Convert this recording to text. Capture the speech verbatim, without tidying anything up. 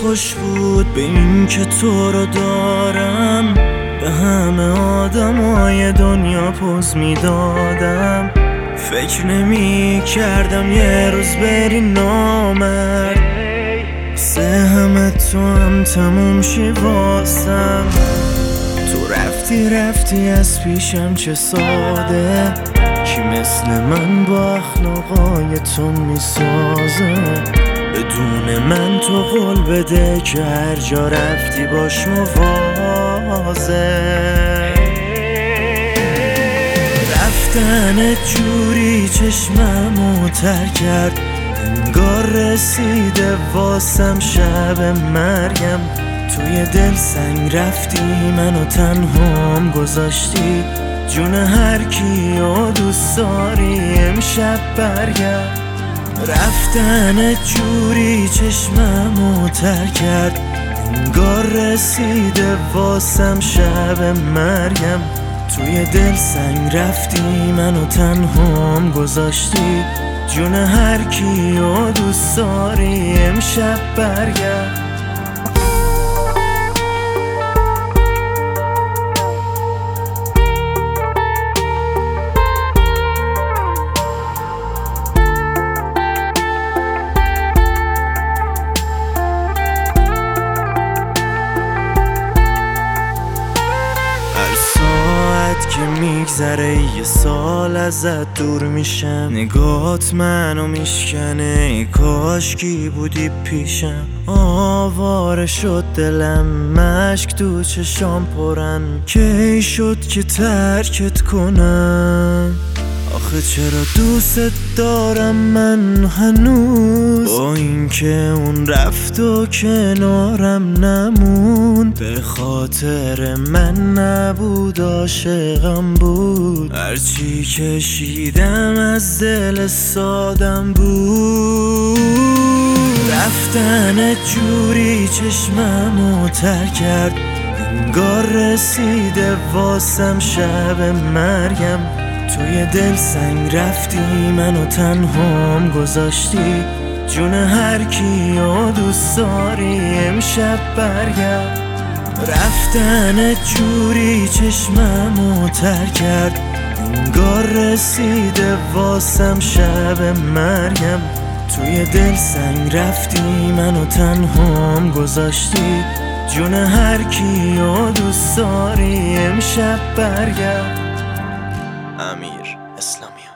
خوش بود به این که تو رو دارم، به همه آدمای دنیا پوز میدادم. فکر نمی کردم یه روز بری نامرد، سه همه تو هم تموم شی واسم. تو رفتی رفتی از پیشم چه ساده، کی مثل من با اخلاقای تو میسازه. بدون من تو قول بده که هر جا رفتی باش مواظب. رفتن جوری چشممو تر کرد، انگار رسیده واسم شب مرگم. توی دل سنگ رفتی منو تنهام گذاشتی، جون هر کیو دوست داری امشب برگرد. رفتن جوری چشممو تر کرد، انگار رسیده واسم شب مرگم. توی دل سنگ رفتی منو تنهام گذاشتی، جون هر کیو دوست داری امشب برگرد. که میگذره یه سال ازت دور میشم، نگات منو میشکنه، ای کاشکی بودی پیشم. آواره شد دلم، مشک تو چشام پرن، کی شد که ترکت کنم. آخه چرا دوست دارم من هنوز، با اینکه اون رفت و کنارم نموند. به خاطر من نبود عاشقم بود، هرچی کشیدم از دل سادم بود. رفتن جوری چشممو تر کرد، انگار رسیده واسم شب مرگم. توی دل سنگ رفتی منو تنهام گذاشتی، جون هر کیو دوست داری امشب برگرد. رفتن جوری چشممو تر کرد، انگار رسیده واسم شب مرگم. توی دل سنگ رفتی منو تنهام گذاشتی، جون هر کیو دوست داری امشب برگرد. امیر اسلامی.